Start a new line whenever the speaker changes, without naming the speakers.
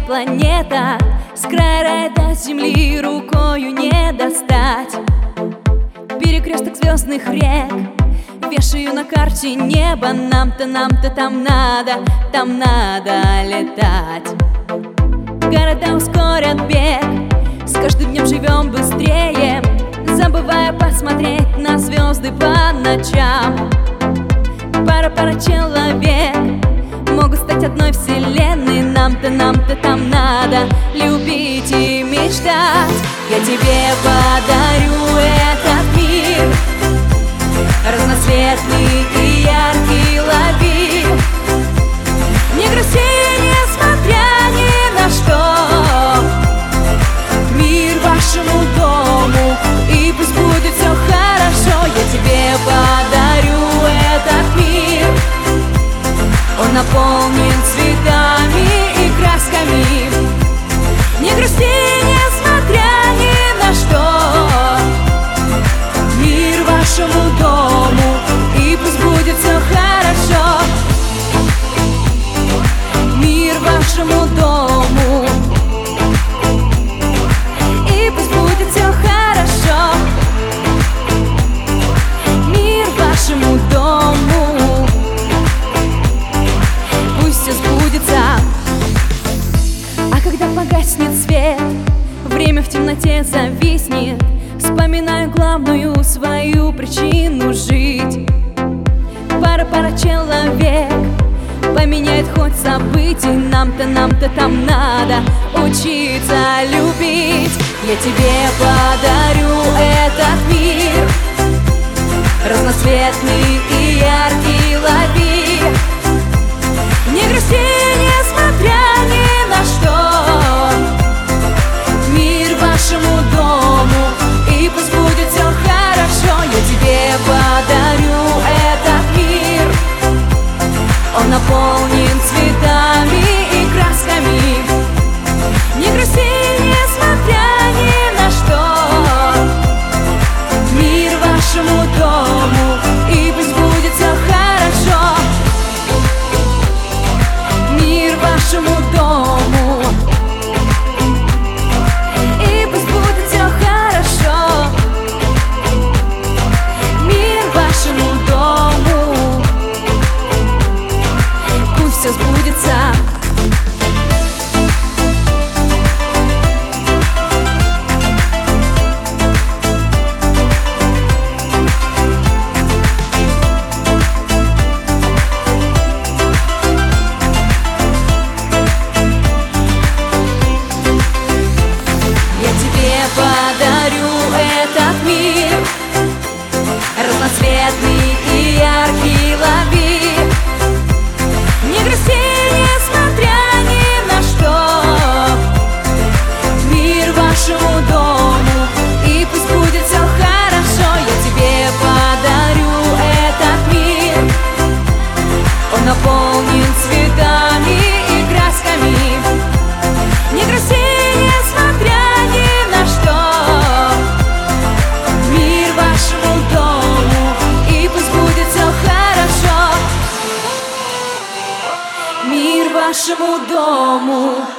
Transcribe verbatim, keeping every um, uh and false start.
планета, с края рая до земли рукою не достать. Перекресток звездных рек вешаю на карте небо. Нам-то, нам-то там надо, там надо летать. Города ускорят бег, с каждым днем живем быстрее, забывая посмотреть на звезды по ночам. Пара-пара человек могут стать одной вселенной. Нам-то, нам-то там надо любить и мечтать. Я тебе подарю этот мир, разноцветный и яркий, лови. Не грусти, несмотря ни на что, мир вашему дому, и пусть будет все хорошо. Я тебе подарю этот мир, он наполнен цветами и красками. Не грусти, несмотря ни на что, мир вашему дому, и пусть будет все хорошо. Мир вашему дому, и пусть будет все хорошо. Мир вашему дому, пусть все сбудется. А когда погаснет свет, время в темноте зависнет, вспоминаю главную свою причину жить. Пара-пара человек поменяет ход событий. Нам-то, нам-то там надо учиться любить. Я тебе подарю этот мир, разноцветный и яркий, лови. Не грусти, несмотря ни на что, мир вашему дому, и пусть будет все хорошо. Я тебе подарю этот мир, он наполнен цветами и красками. Не грусти, несмотря ни на что, мир вашему дому, и пусть будет все хорошо. Мир вашему дому, и пусть будет все хорошо. Мир вашему дому, пусть все сбудется. Подарю этот мир, разноцветный и яркий, лови. Не грусти, несмотря ни на что, мир вашему дому, и пусть будет все хорошо. Я тебе подарю этот мир, он наполнен цветами и красками. Не грусти, несмотря ни на что, мир вашему дому, и пусть будет все хорошо. Мир вашему дому.